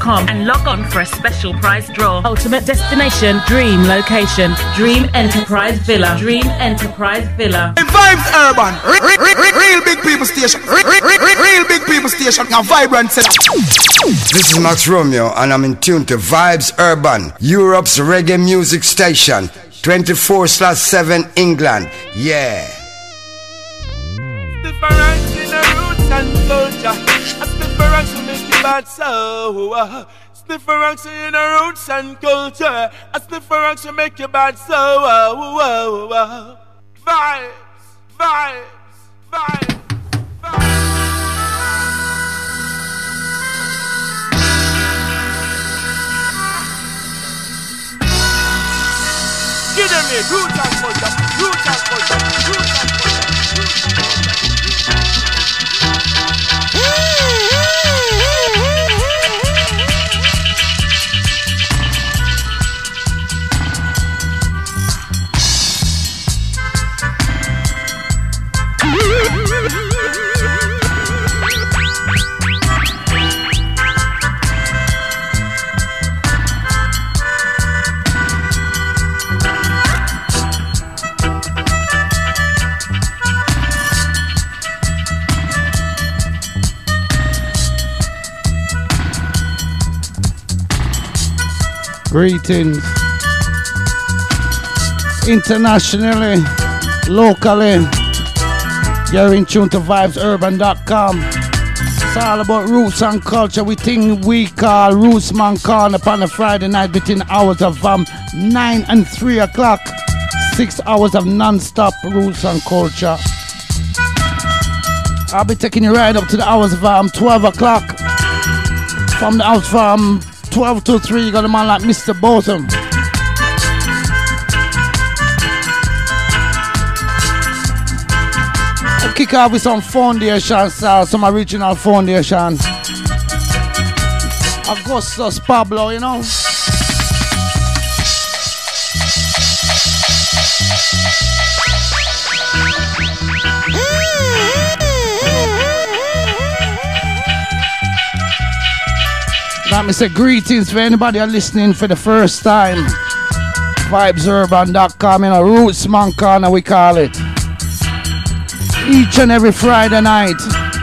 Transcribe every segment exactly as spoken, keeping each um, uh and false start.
com and log on for a special prize draw. Ultimate destination, dream location, Dream Enterprise Villa. Dream Enterprise Villa. Vibes Urban, real, real, real, real big people station, real, real, real, real big people station, a vibrant setup. This is Max Romeo and I'm in tune to Vibes Urban, Europe's reggae music station, twenty-four slash seven England, yeah. Difference in the roots and culture, a difference to make it bad so. Uh, difference in the roots and culture, a difference to make it bad so. Uh, uh, uh, vibes, vibes, vibes, vibes. Give them it, roots and culture, roots and culture, roots and culture, roots and culture. Greetings internationally, locally. You're in tune to vibes urban dot com. It's all about roots and culture. We think we call Rootsman Corner upon a Friday night between the hours of um, nine and three o'clock. Six hours of non-stop roots and culture. I'll be taking you right up to the hours of um, twelve o'clock. From the house from twelve to three, you got a man like Mister Botham. I'll kick off with some foundation style, some original foundation. Augustus Pablo, you know. Let me say greetings for anybody who listening for the first time. vibes urban dot com, you know, Rootsman Corner we call it. Each and every Friday night.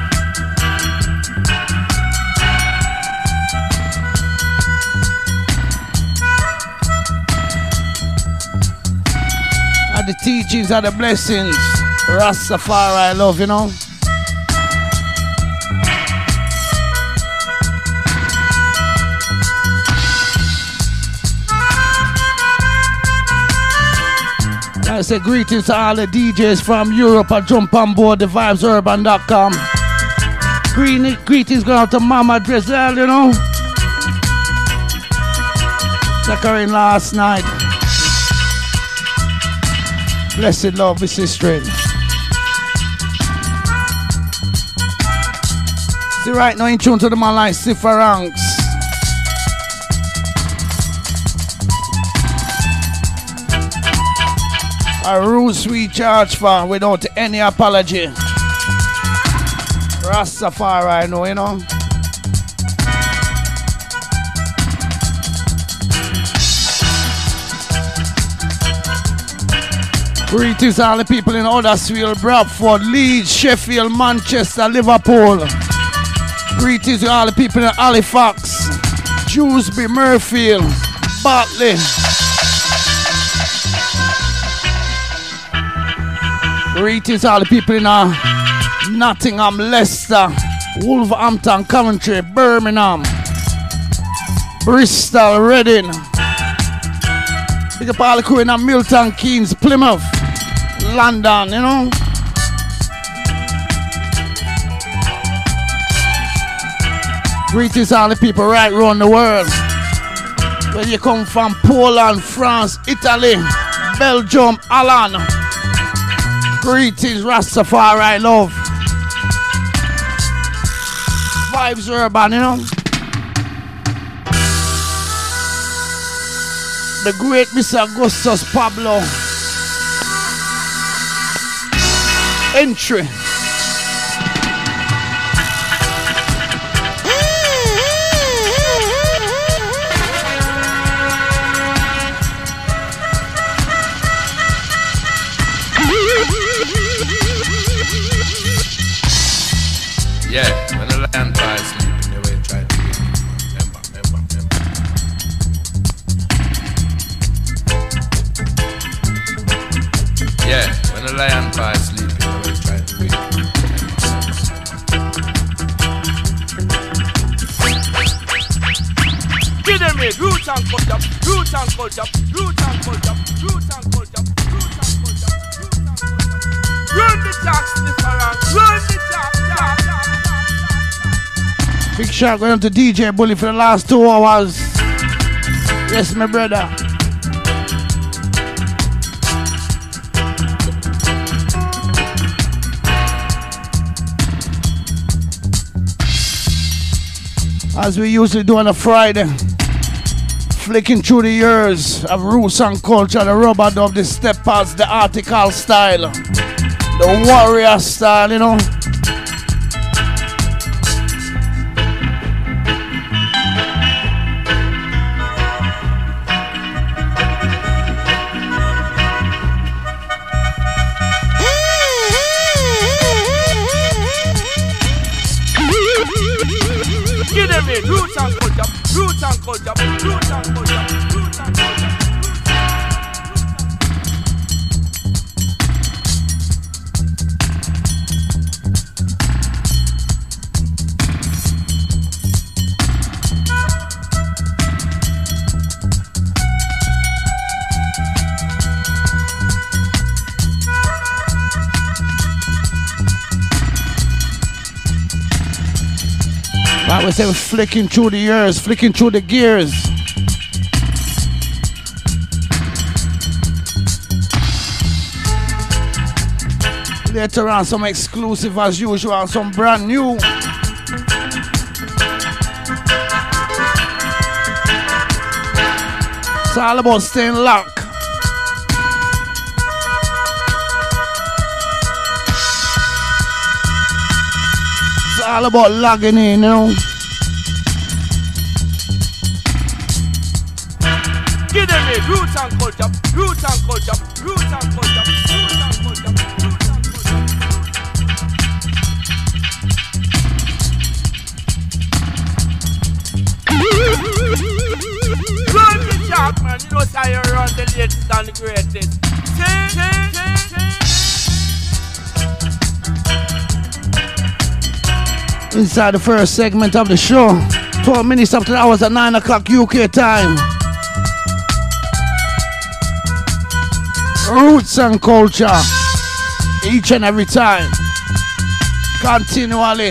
And the teachings are the blessings. Rastafari love, you know. I say greetings to all the D Js from Europe. I jump on board the vibes urban dot com. Green, greetings going out to Mama Drizzle, you know. Took her in last night. Blessed love, my sister. See right now in tune to the man like Cipher Ranks. A roots we charge for without any apology. Rastafari, I know, you know. Greetings all the people in Huddersfield, Bradford, Leeds, Sheffield, Manchester, Liverpool. Greetings to all the people in Halifax, Dewsbury, Murfield, Bartley. Greetings all the people in uh, Nottingham, Leicester, Wolverhampton, Coventry, Birmingham, Bristol, Reading. Big up all the crew in uh, Milton Keynes, Plymouth, London, you know. Greetings all the people right around the world. Where you come from, Poland, France, Italy, Belgium, Holland. Greetings, Rastafari love. Vibes urban, you know. The great Mister Augustus Pablo. Entry. lion fast sleeping. I was trying to wake him. Give them it, roots and culture, roots and culture, roots and culture, roots and culture, roots and culture, roots and culture. Run the jack, sniffer, run the jack, jack, jack. Big shout going to D J Bully for the last two hours. Yes, my brother. As we usually do on a Friday, flicking through the years of roots and culture, the rubber dub, the steppers, the article style, the warrior style, you know. Roots and culture, roots and culture, roots and culture, roots and culture. Like we say, we're flicking through the years, flicking through the gears. Later on, some exclusive as usual, and some brand new. It's all about staying locked. All about logging in, you know. Give them it, roots and culture, roots and culture, roots and culture, roots and culture, roots and culture. Run the jack, man, you know how you run the latest and the greatest. Say, say, say, say. Inside the first segment of the show, twelve minutes up to the hours at nine o'clock U K time. Roots and culture, each and every time, continually.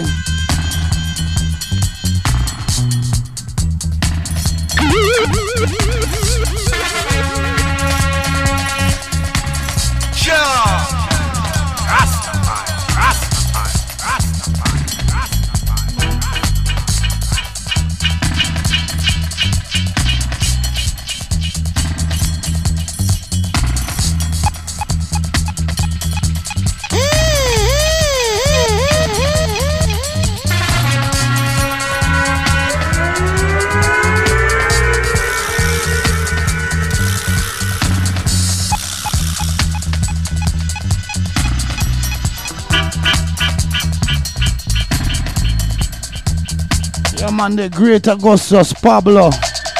Man, the great Augustus Pablo.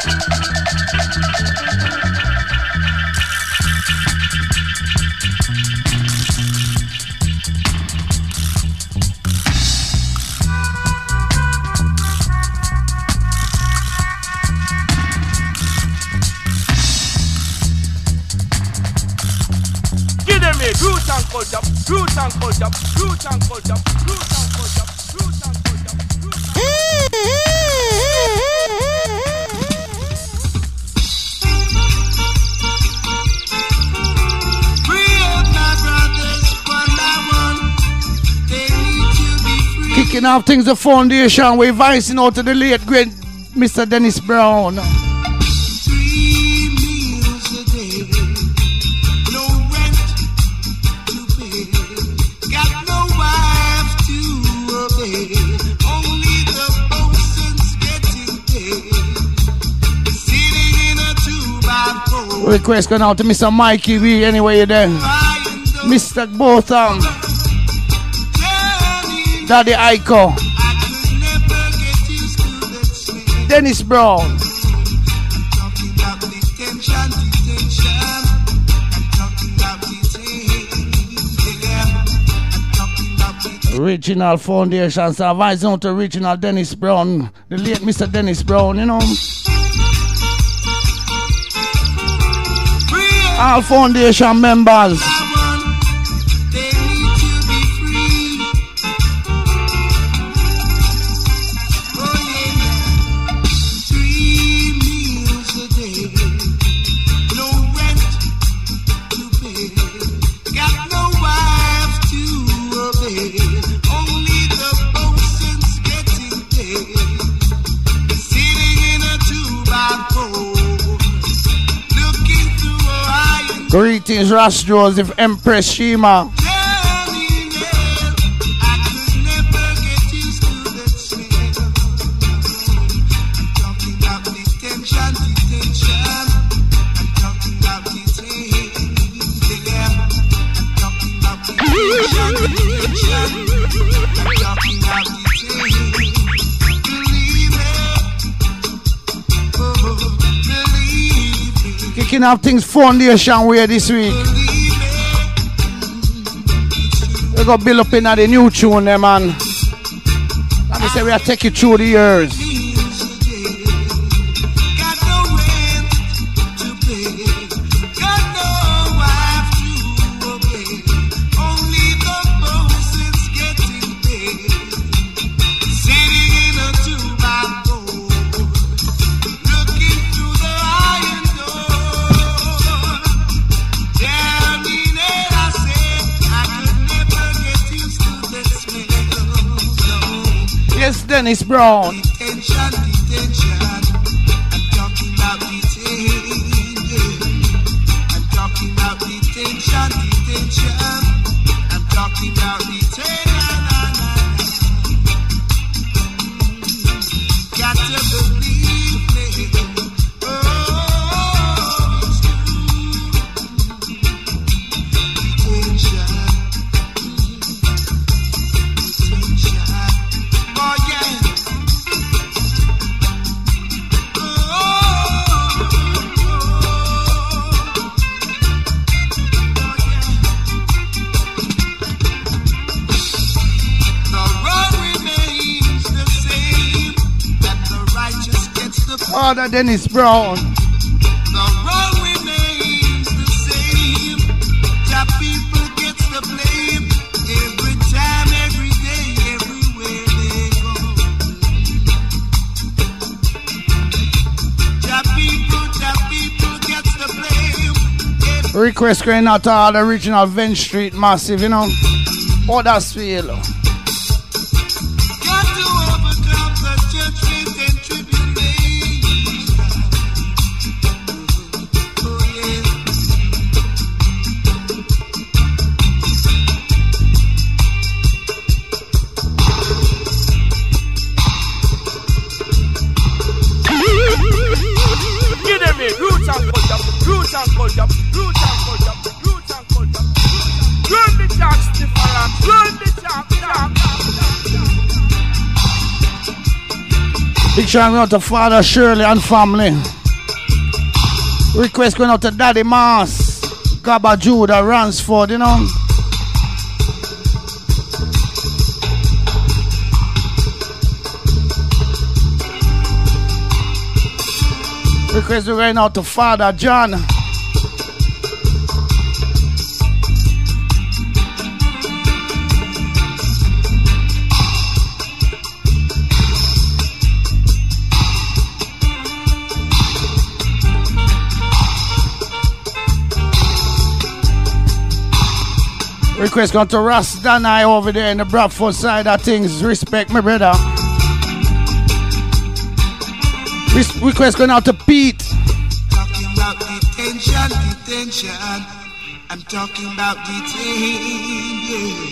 Give them it, roots and culture, roots and culture, roots and culture, roots and culture, roots and culture. Kicking off things, the foundation, we're advising out to the late great Mister Dennis Brown. Three meals a day, no rent to pay, got no wife to obey, only the bosun's getting paid, sitting in a two by four. Request going out to Mister Mikey V, anyway you're there. Mister Botham, Daddy Aiko, Dennis Brown. Original Foundation, so advise out to Original Dennis Brown, the late Mister Dennis Brown, you know. All Foundation members. Greetings, Ross Joseph, Empress Shima. Kicking off things Foundation way this week. We got build up in the new tune there, man. Let me say we are taking you through the years. Dennis Brown. Detention, detention. I'm talking about detention. I'm talking about detention, detention. I'm talking about detention. Got to believe me. Oh, it's true. Detention. Father Dennis Brown. The wrong remains the same. The people gets the blame every time, every day, everywhere they go. The people, the people gets the blame. Request going out to all the original Venge Street Massive, you know. Huddersfield. Got to overcome the judgment and tribulation. Oh yeah. Give them it, roots and culture, roots and culture, roots and culture, roots and culture. Run the jack, sniffer, run the jack, jack. Big shout out to Father Shirley and family. Request going out to Daddy Mass, Gabba Judah, Ransford, you know. Request going out to Father John. Request going to Ras Danai over there in the Bradford side of things. Respect, my brother. Re- request going out to Pete. Talking about detention, detention. I'm talking about detention.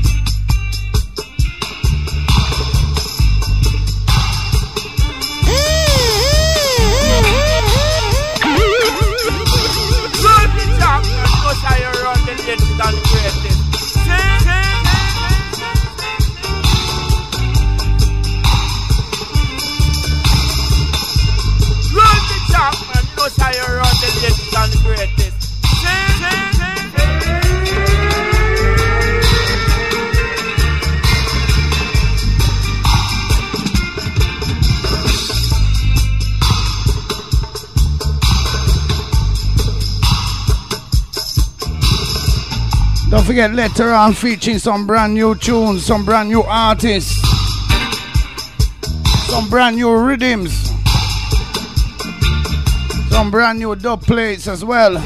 Run the jack, and go say you run the latest and the greatest. Run the jack, and go say you run the latest and the greatest. forget later on featuring some brand new tunes, some brand new artists, some brand new rhythms, some brand new dub plates as well.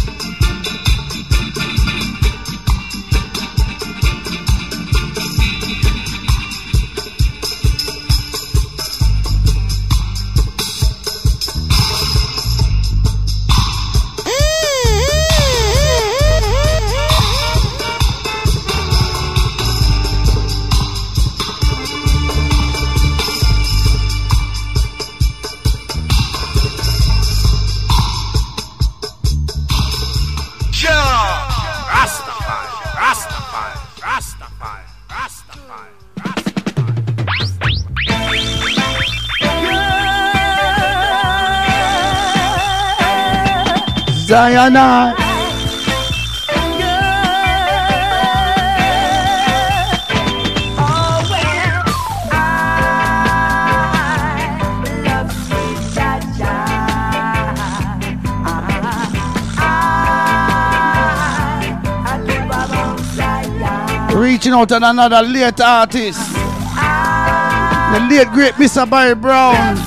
Diana. Reaching out to another late artist, the late great Mister Barry Brown.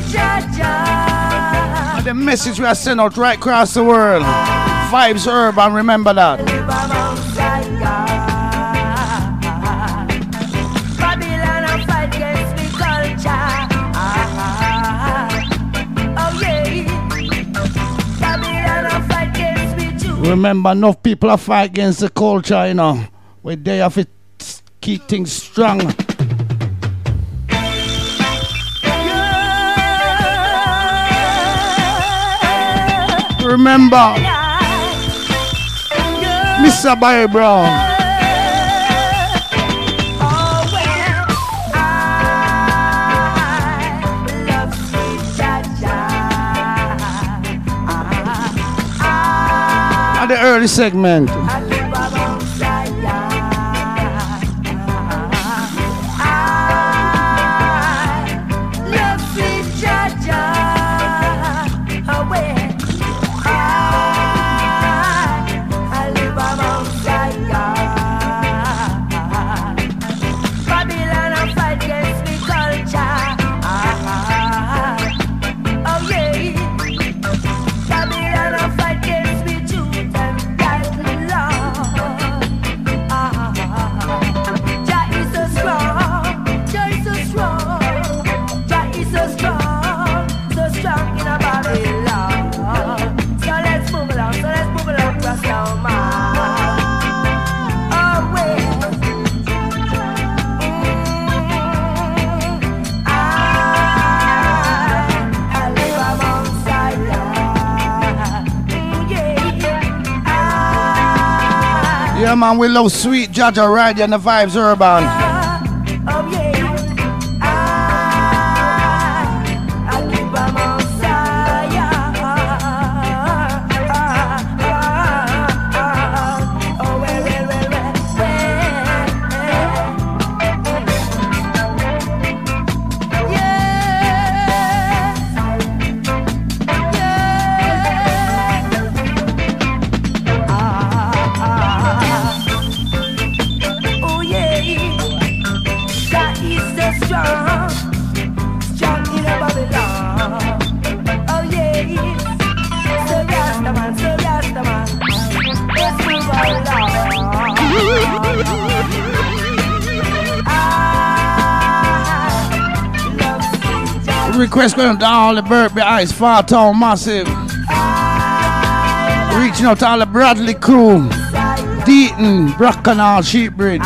And the message we are sending out right across the world. Vibes Urban, remember that. Remember, enough people are fighting against the culture, you know. We're there to keep things strong. Remember, Mister Barry Brown. At the early segment. Yeah, man, we love sweet Jaja right and the Vibes Urban. Oh, yeah. Request going down all the Birthday Ice, Far Town Massive. Reaching out to all the Bradley crew, Deaton, Bracknell, Sheepbridge.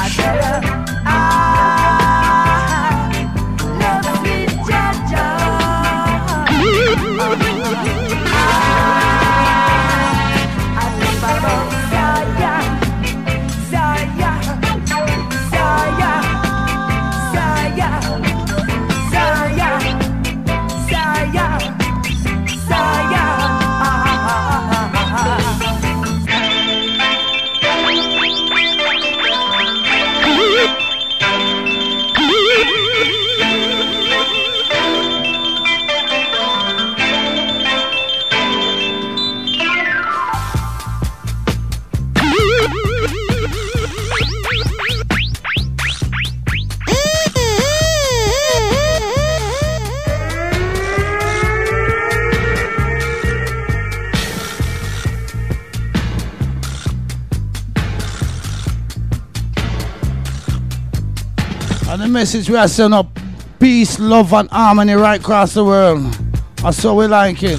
message we are sending up. Peace, love and harmony right across the world. That's how we like it.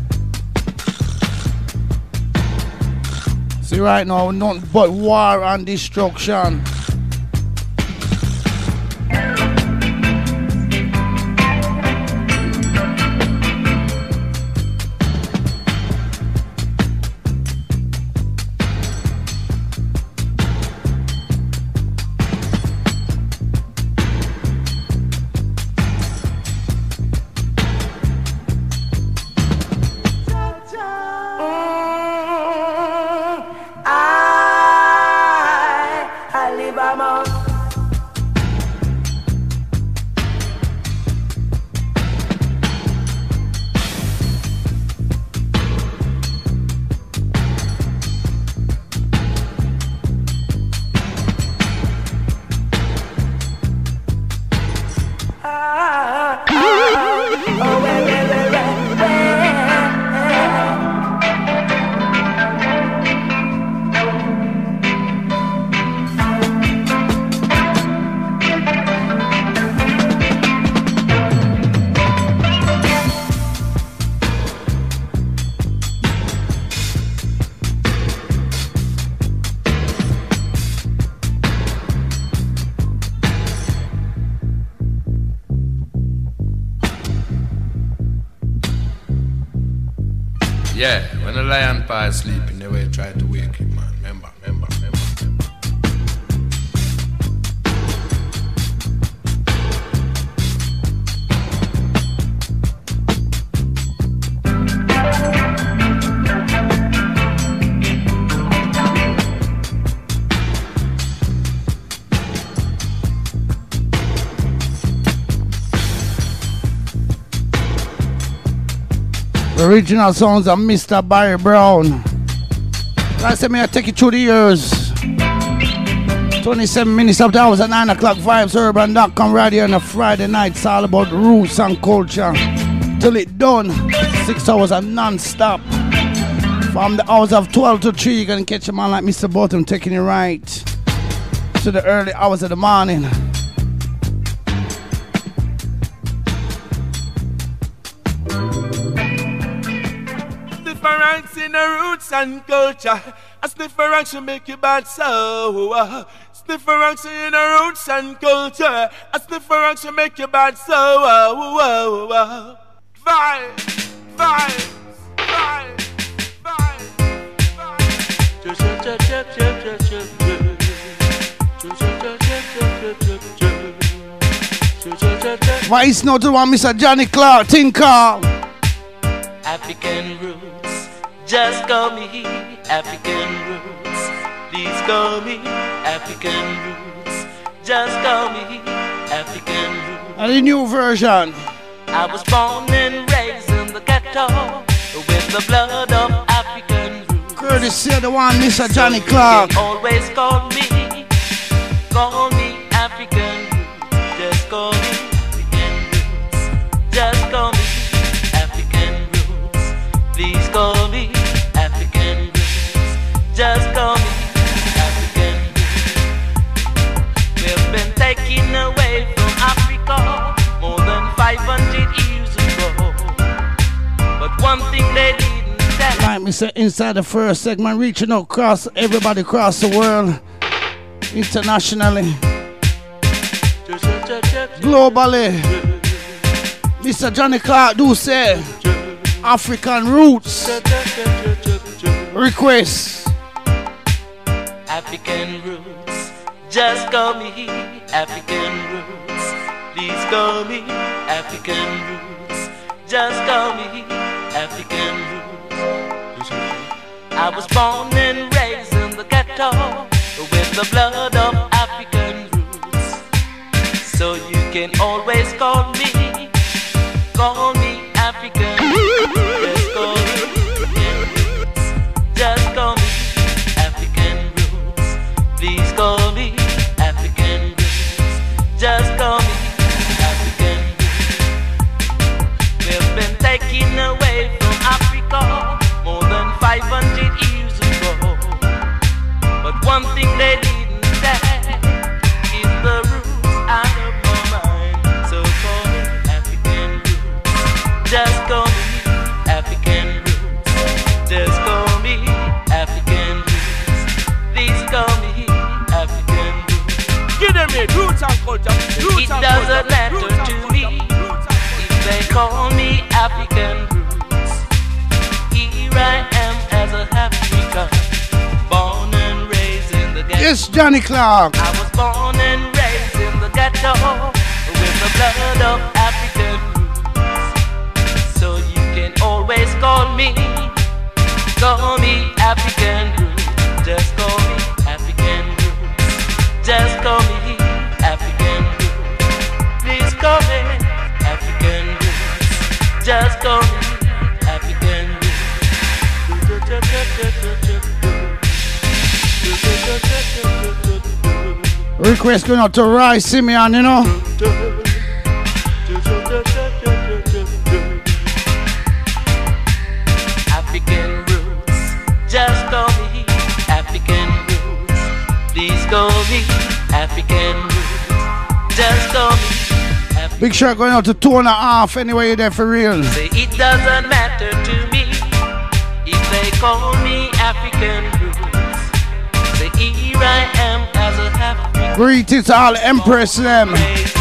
See right now, nothing but war and destruction. Yeah, when the lion paw is sleeping, they will try to wake him, man. Remember, remember, remember, remember. Original sounds of Mister Barry Brown. Last time I take you through the years. twenty-seven minutes after hours at nine o'clock. Vibes Urban dot com radio on a Friday night. It's all about roots and culture. Till it done. Six hours of non-stop. From the hours of twelve to three, you're going to catch a man like Mister Bottom taking it right to the early hours of the morning. Difference in the roots and culture. A sniffer should make you bad so. Uh, sniffer in the roots and culture. A sniffer should make you bad so. Uh, uh, uh. Vibe, vibe, vibe, vibe. Vice note to one Mister Johnny Clark, Tinker. African roots, just call me African roots. Please call me African roots. Just call me African roots. And the new version. I was born and raised in the ghetto with the blood of African roots. Courtesy of the one Mister Johnny Clark. So always call me, call me African roots. Just call me African roots. Just call me. Please call me African roots. Just call me African roots. We've been taken away from Africa more than five hundred years ago. But one thing they didn't tell. Like me say, inside the first segment, reaching out across everybody across the world, internationally, globally. Mister Johnny Clark do say African roots request. African roots, just call me African roots. Please call me African roots. Just call me African roots. I was born and raised in the ghetto with the blood of African roots. So you can always call me, call me African. Just call me roots. Just call me African roots. Please call me African roots. Just call me African roots. We've been taken away from Africa more than five hundred years ago. But one thing they didn't say is the roots are the It doesn't matter to me if they call me African roots. Here I am as a African, born and raised in the ghetto. Yes, Johnny Clark. I was born and raised in the ghetto with the blood of African roots. So you can always call me, call me African roots. Just call me African roots. Just call me African roots. Please call me African roots. Just call me African roots. Request going out to Roy Simeon, you know. African roots. Just call me African roots. Please call me African roots. Just call me African. Big shot going out to two and a half anyway, you're there for real. Say it doesn't matter to me if they call me African roots. Say here I am as a African. Greetings all Empress them.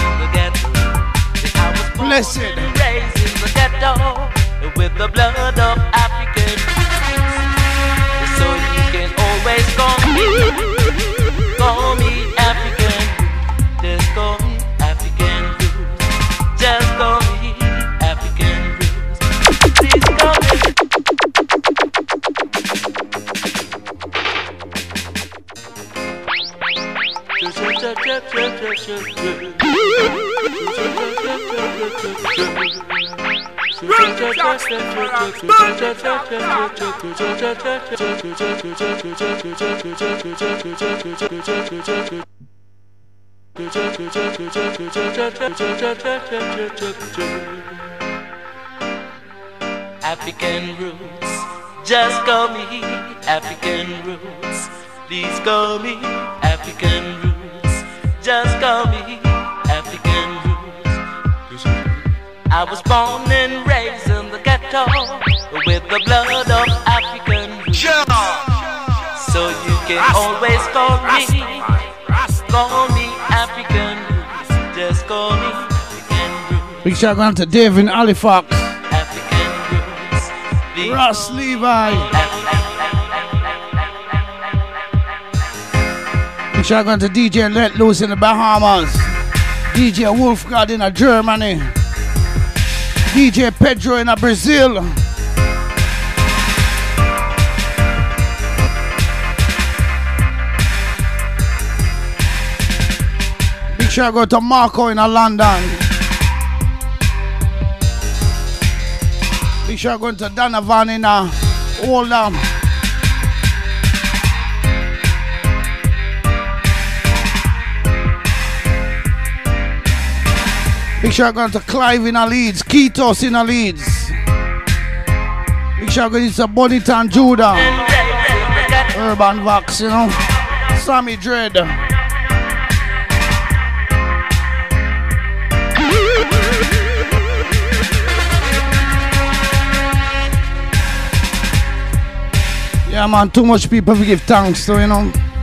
Blessed. Raised in the ghetto with the blood of African roots. So you can always call me, call me African. Just call me African roots. Just call me African roots. Please call me. African roots, just call me African roots. Please call me African roots. Just call me African roots. I was born and raised in the ghetto with the blood of African roots. So you can always call me, call me African roots. Just call me African roots. Big shout out to Dave in Halifax. African roots. Ross Levi. Big shout out to D J Let Loose in the Bahamas. D J Wolfgard in Germany. D J Pedro in Brazil. Big shout out to Marco in London. Big shout out to Donovan in Oldham. Big shout out to Clive in Leeds, Ketos in Leeds. Big shout out to Bonita Judah, Urban Vox, you know, Sammy Dread. Yeah, man, too much people we give thanks to, you know.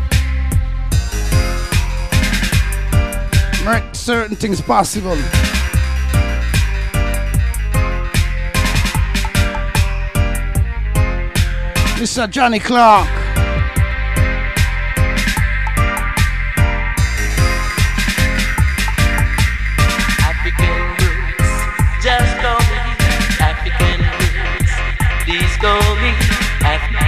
Make certain things possible. Mister Johnny Clark. African roots, just call me African roots. Please call me African.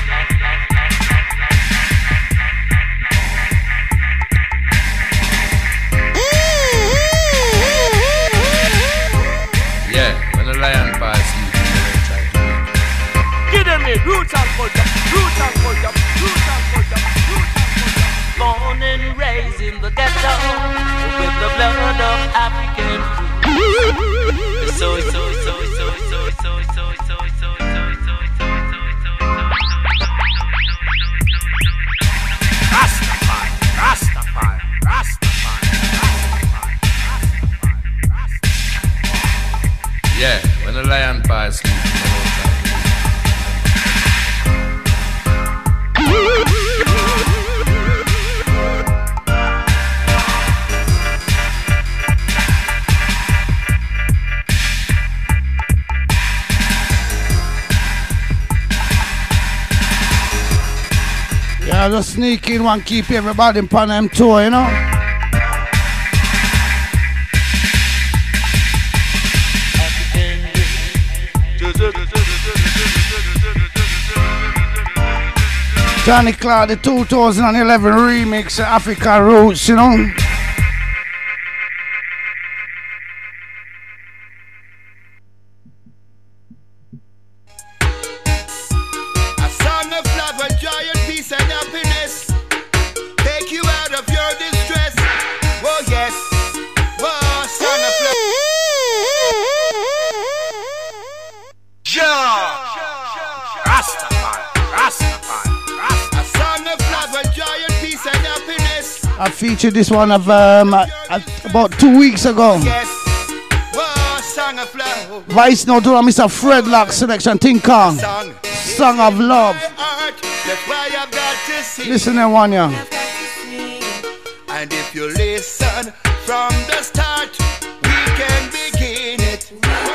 Roots and culture, roots and culture, roots and culture, roots and culture. Born and raised in the ghetto with the blood of African roots. So, so, so, so, so, so, so, so, so, so, so, so, Rastafari, Rastafari, Rastafari, Rastafari, Rastafari. Yeah, when the lion pass sleep. Yeah, just sneak in one, keep everybody on them tour, you know. Johnny Clark, the two thousand eleven remix of Africa Roots, you know. I featured this one of um, uh, about two weeks ago. Vice now to Mister Fred Lock selection, Think On. Song of Love. Listen to one, yeah. And if you listen from the start, we can begin it.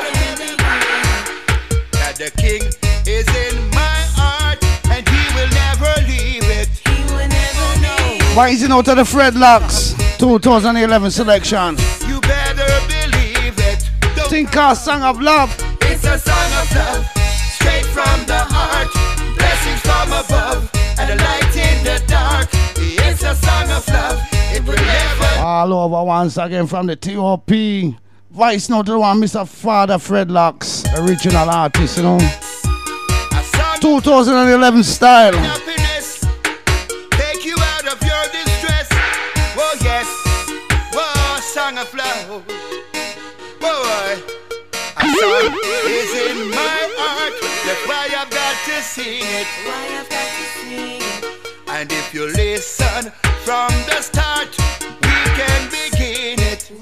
That the King is in my heart, and he will never leave it. He will never know. Rising out of the Fred Locks two thousand eleven selection. You better believe it. Don't Think On, Song of Love. It's a song of love, straight from the heart. Blessings from above, and a light in the dark. It's a song of love. It will never. All over once again from the T O P. Vice now to the one, Mister Father Fred Locks, original artist, you know. two thousand eleven style. Happiness, take you out of your distress. Oh yes, whoa, song of love. Whoa, a song is in my heart. That's why I've got to sing it. Why I've got to sing it. And if you listen from the start, we can begin it.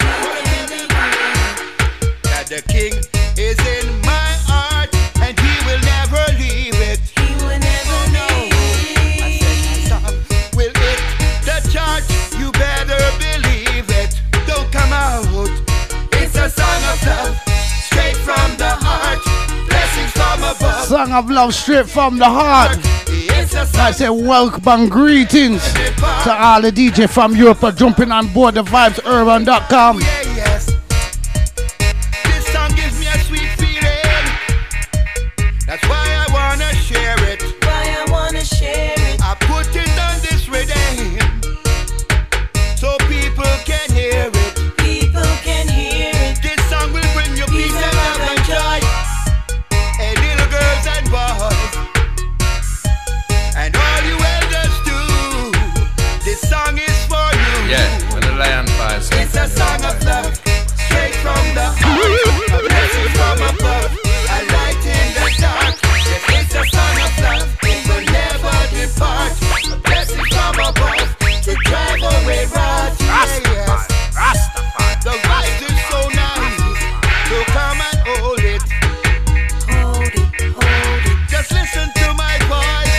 That the King is in my heart, and he will never leave it. He will never know. I said my song will hit the chart. You better believe it. Don't come out. It's a song of love, straight from the heart. Blessings from above. Song of Love, straight from the heart. I say welcome and greetings to all the D J from Europe are jumping on board the vibes urban dot com. Yeah, yes. This song gives me a sweet feeling. That's why I wanna share it. Why I wanna share it. I put it on this rhythm so people can hear it. People can hear it. This song will bring you peace and love and joy. Hey, little girls and boys. And all you elders do, this song is for you. Yeah, when the lion flies. It's a song of love, straight from the heart. A blessing from above, a light in the dark. Yes, it's a song of love, it will never depart. A blessing from above, to drive away wrath. Yes, Rastafari. The vibe is so nice, so come and hold it. Hold it, hold it. Just listen to my voice.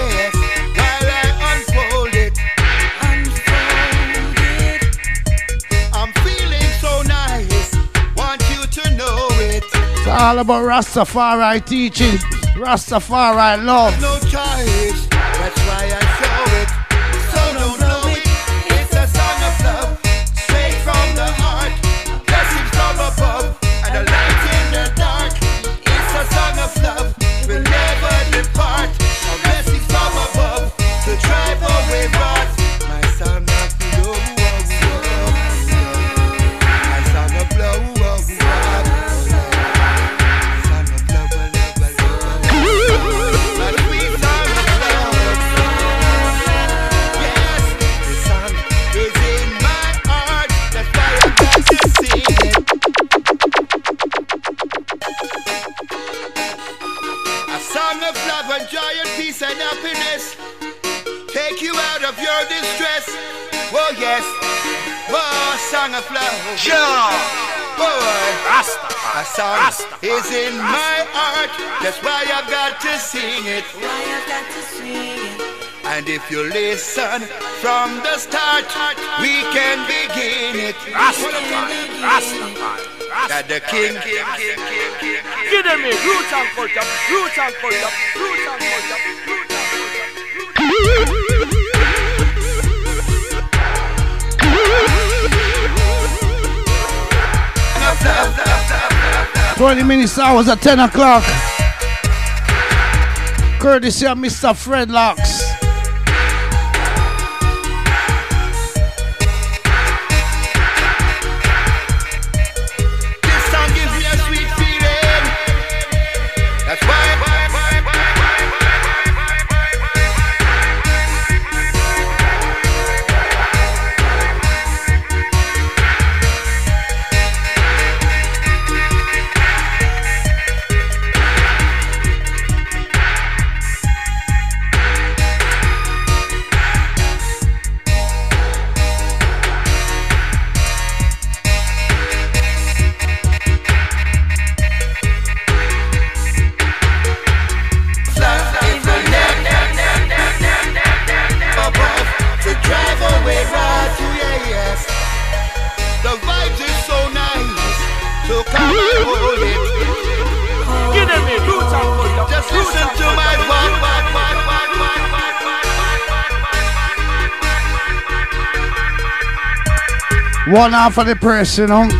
It's all about Rastafari teaching, Rastafari love. No choice, that's why I show it. So don't know it. It's a song of love, straight from the heart. Blessings from above, and a light in the dark. It's a song of love, will never depart. A blessings from above, to drive away wrath. My song of love, my song of love. Peace and happiness, take you out of your distress. Oh yes, oh, song of love. Yeah. Oh, Rasta. a song Rasta. Is in my heart. That's why I've got to sing it. Why I've got to sing it. And if you listen from the start, we can begin it. Rastafari, Rastafari. That the King, King, King, King, King, King. Give them it, roots and culture, roots and culture, roots and culture, roots and culture. twenty minutes hours at ten o'clock. Courtesy of Mister Fred Locks. This song gives me a sweet feeling. That's why. One half of the press, you know.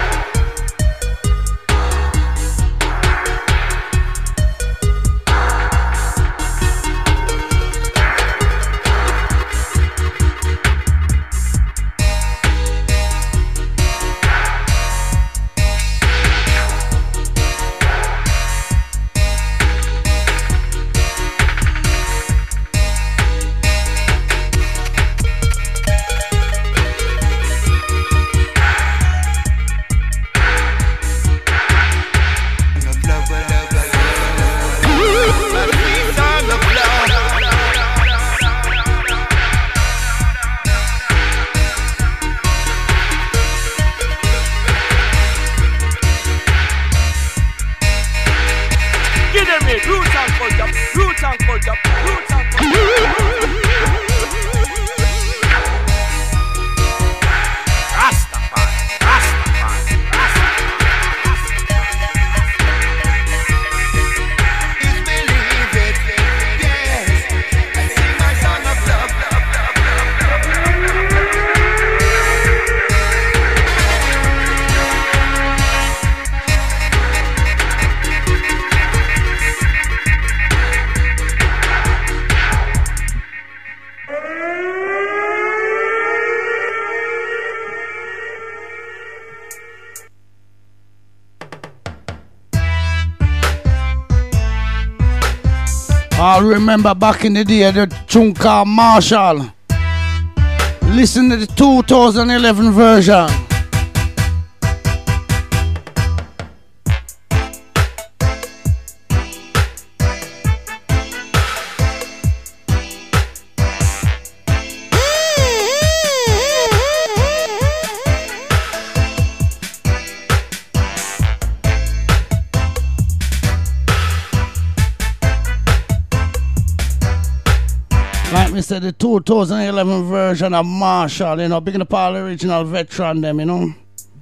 I remember back in the day, the tune called Marshall. Listen to the two thousand eleven version. Like me said, the two thousand eleven version of Marshall, you know, big up all the original veteran them, you know.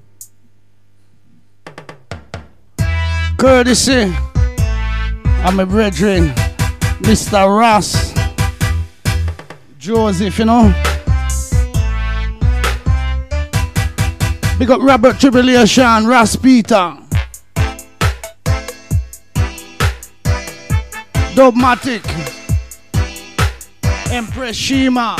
Courtesy of my brethren, Mister Ross, Joseph, you know. Big up Robert Tribulation, Ross Peter, Dubmatic, Empress Shima.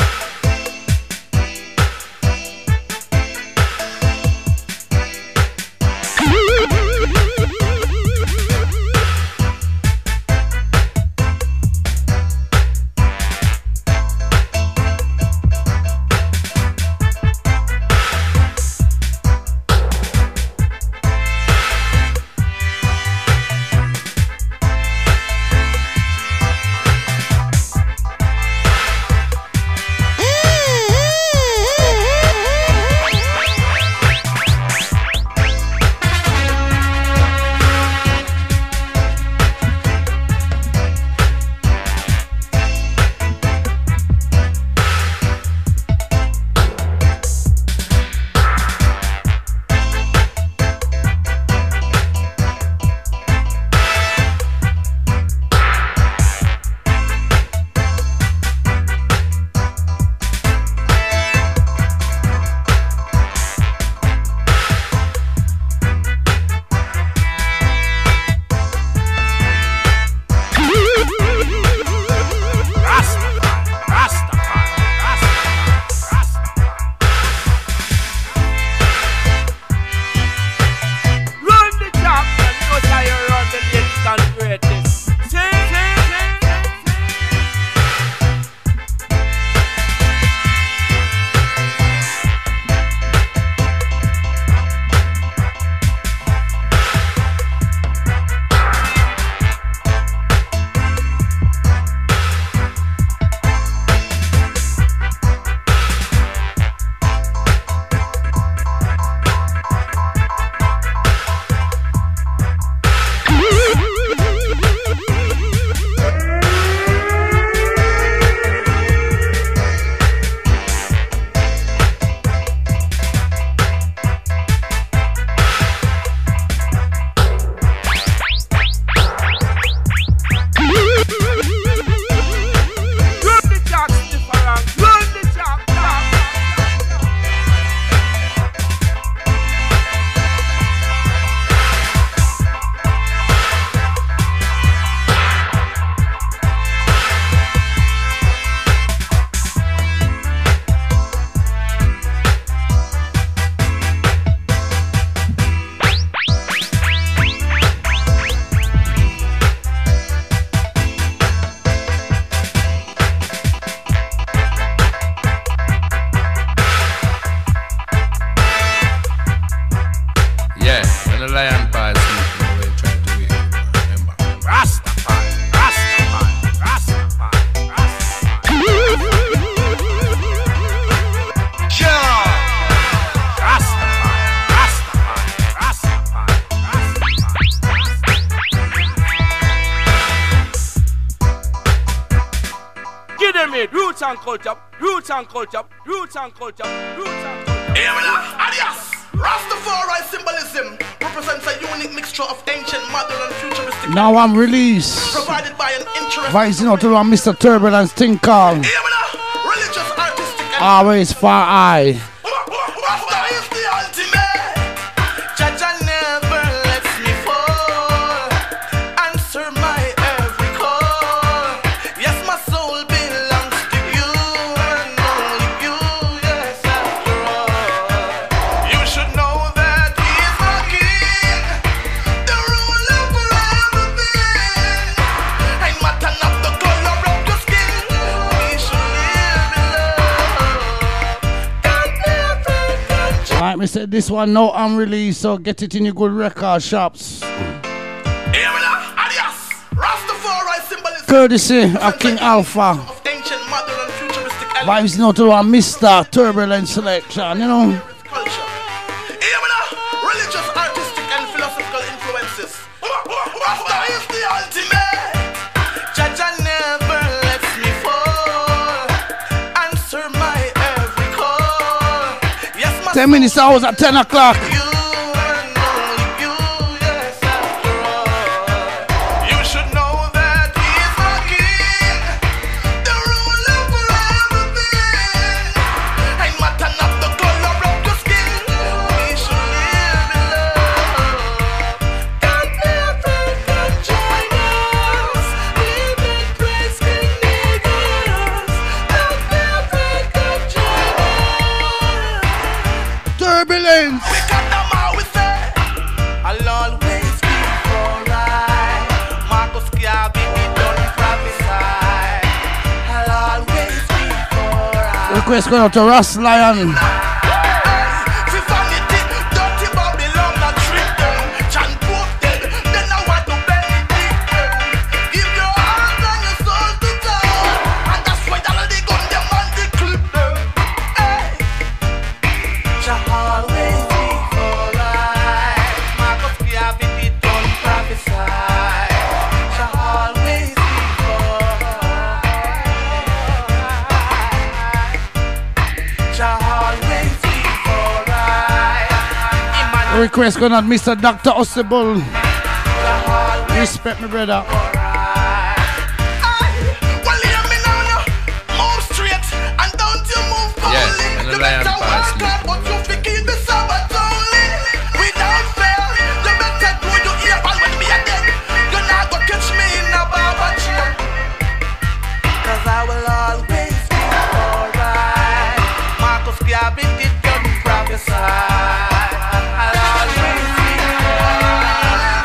name it, roots and culture, roots and culture, roots and culture, roots and culture. Here we are, alias Rastafari symbolism represents a unique mixture of ancient, modern, and futuristic. Now I'm released. Provided by an interesting. Rising out to Mister Turbulence thing called Here we are, religious, artistic, and Always Far Eye. Rasta is the ultimate. Jaja never lets me fall. Answer my every call. Yes, my soul belongs to you and only you. Yes, after all, you should know that he is my king, the ruler over everything. Ain't matter not the color of your skin. We should live in love. Don't be afraid, don't you? Like me said, this one no unreleased, so get it in your good record shops. Here we are, alias Rastafari symbolism. Courtesy of King Alpha. Of ancient, modern, and futuristic Vibes out to Mister Turbulence selection, you know. culture. Here we are, religious, artistic, and philosophical influences. Rasta is the ultimate. Jaja never lets me fall. Answer my every call. Yes, my Ten minutes hours at ten o'clock. you and only you. Yes, after all, you should know that he is my king, the ruler over everything. Ain't matter not the color of your skin. We should live in love. Don't be afraid, come join us. Live in praise, King Negus. Don't be afraid, come join us. Turbulence. We got them all we say. I'll always be alright. Marcus Garvey, we don't prophesy. I'll always be alright. Request going out to Ross Lion. Fi vanity, dirty Babylon, a trick them. John Pope dead, then I want to benedict them. Give your heart and your soul to God, and that's why all the gun them and the clip them. Hey, shall always be alright. Marcus Garvey, we don't prophesy. Shall always be alright. Shall always be alright. Request going out Mister Doctor Ossible. Shall always Respect me, brother. well, hear me now, you move straight and don't you move boldly. Yes, and the You lion better pass work hard, but you fi keep the Sabbath only. Without fail, you better do your ear ball when me a dead. You not go catch me in a barber chair. 'Cause I will always be alright. Marcus Garvey did come prophesy. I'll always be alright.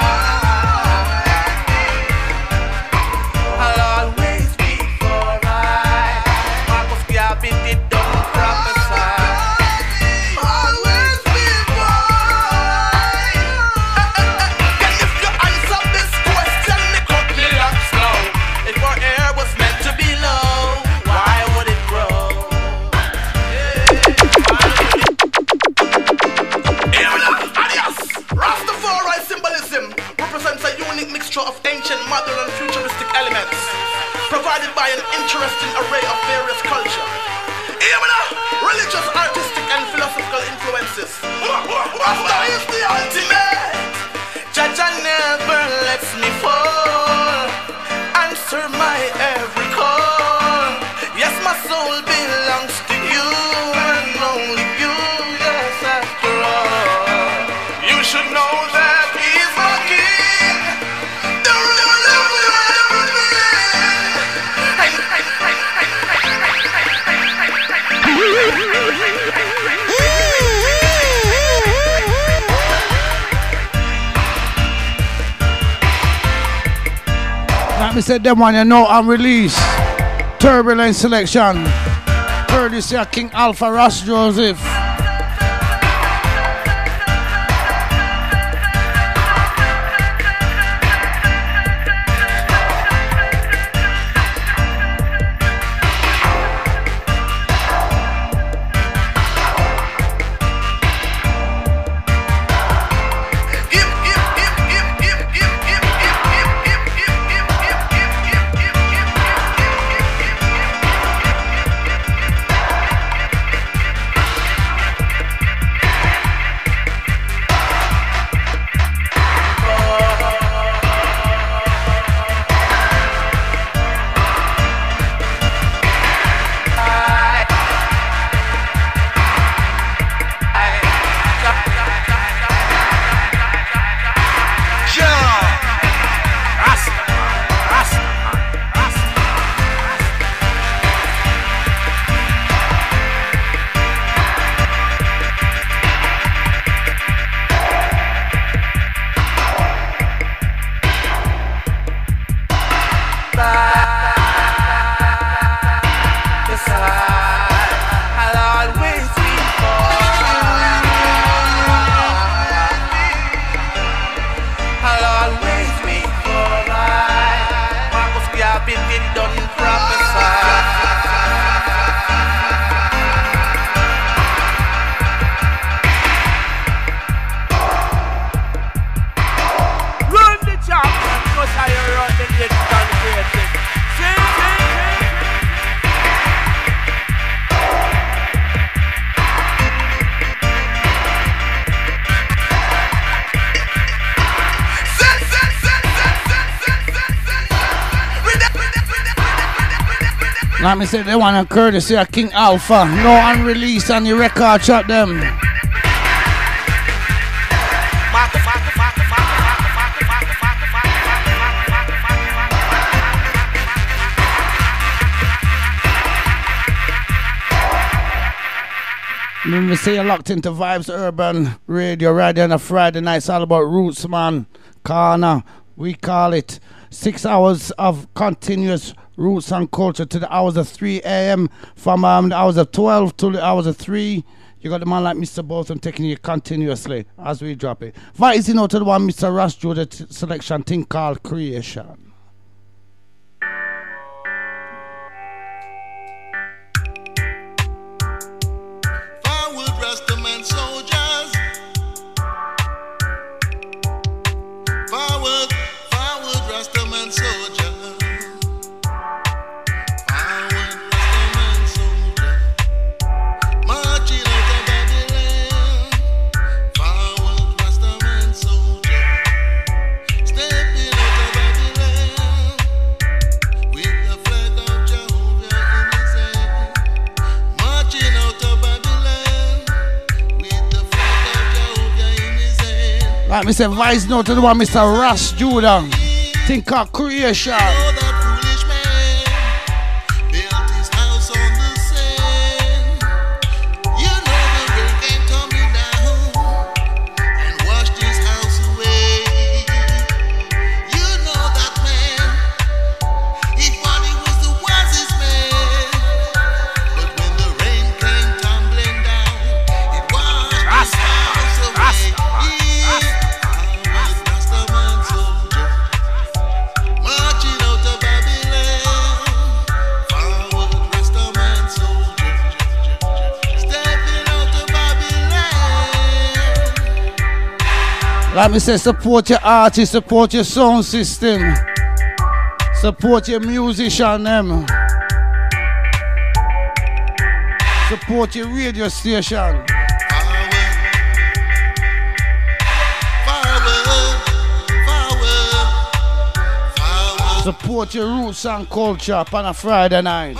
I'll always be alright. Marcus Garvey did don't prophesy. Always be alright. And if you answer this question, me cut me locks now. If our air was meant to be low, why would it grow? Here we are, alias Rastafari symbolism represents a unique mixture of ancient, modern, and futuristic elements, provided by an interesting array of various culture. Here we are, religious, artistic, and philosophical influences. Rasta is the ultimate. Jaja never lets me fall. Answer my every call. Yes, my soul belongs to you and only you. Yes, after all, you should know that he is my king, the ruler over everything. Ain't- ain't- ain't- ain't- Like me said, them one you know I'm released. Turbulence selection. Courtesy of King Alpha Ross Joseph. been been done prophesy. Like me say, they want a courtesy of King Alpha. No unreleased on the record shop them. Let me say you're locked into Vibes Urban Radio right there on a Friday night. It's all about roots, man. Corner, we call it. Six hours of continuous roots and culture to the hours of three a.m. From um, the hours of twelve to the hours of three. You got the man like Mister Bolton taking you continuously as we drop it. Vibes, you know, to the one Mister Rush drew the t- selection thing called Creation. Like me say, Vice note to the one Mister Rush Judah. Think of Creation. Like me say, support your artists, support your sound system, support your musician them, support your radio station. Support your roots and culture on a Friday night.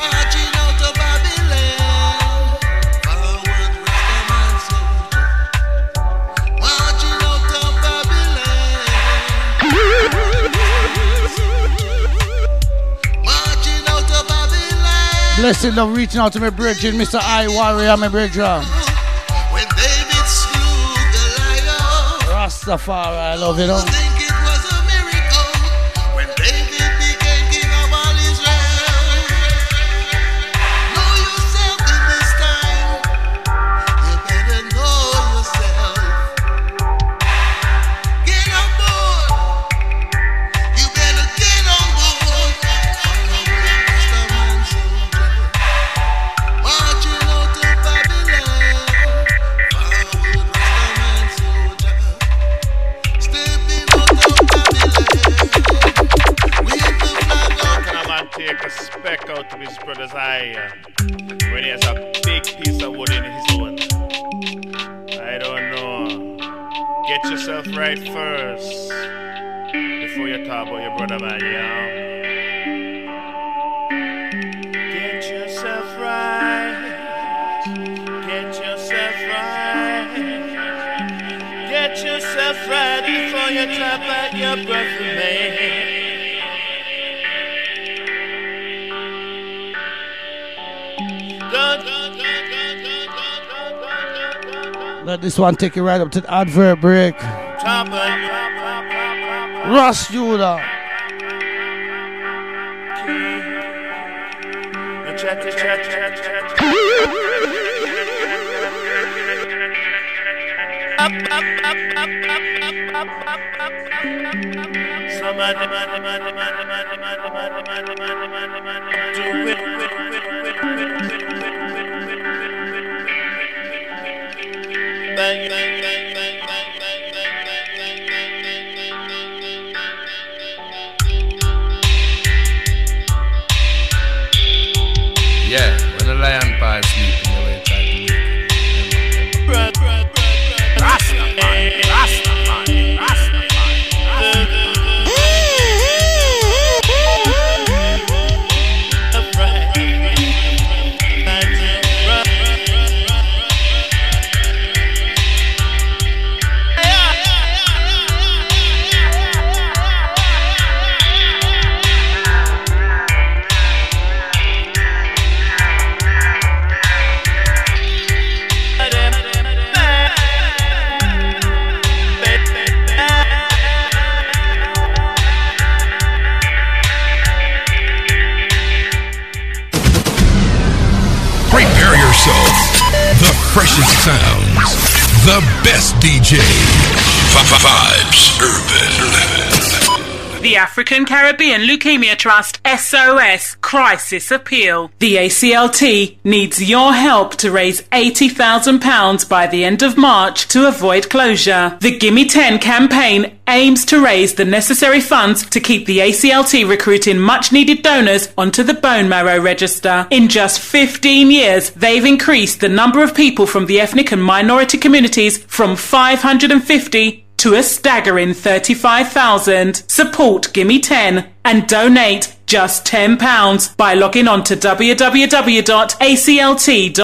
Blessing love reaching out to my brethren, Mister I Warrior, my brethren. When David slew Goliath, Rastafari, I love you, know. Think it was a miracle when David became king of all Israel. Know yourself in this time. You better know yourself. Get on board. You better get on board. Take a speck out of his brother's eye when he has a big piece of wood in his own. I don't know. Get yourself right first before you talk about your brother, man, yeah? Get yourself right. Get yourself right. Get yourself right before you talk about your brother, man. Let this one take you right up to the advert break. Rush Judah. Bang, bang, bang, bang, bang, bang, Yeah, when the lion pie sleeping, the way try to wake. Rastafari, Rastafari, Rastafari. The freshest sounds, the best D J, Vibes Urban. The African Caribbean Leukemia Trust S O S Crisis Appeal. The A C L T needs your help to raise eighty thousand pounds by the end of March to avoid closure. The Gimme ten campaign aims to raise the necessary funds to keep the A C L T recruiting much-needed donors onto the bone marrow register. In just fifteen years, they've increased the number of people from the ethnic and minority communities from five hundred fifty to a staggering thirty-five thousand. Support Gimme ten and donate just ten pounds by logging on to w w w dot a c l t dot